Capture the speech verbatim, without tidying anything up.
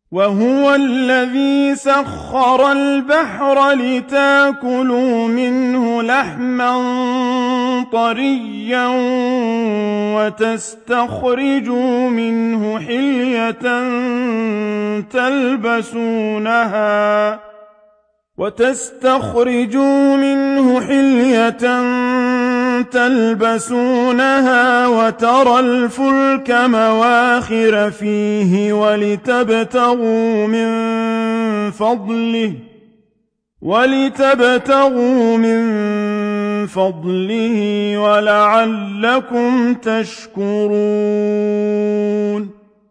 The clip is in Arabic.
وهو الذي سخر البحر لتاكلوا منه لحما طريا وتستخرجوا منه حلية تلبسونها وتستخرجوا منه حلية تلبسونها وترى الفلك مواخر فيه ولتبتغوا من فضله ولتبتغوا من فضله ولعلكم تشكرون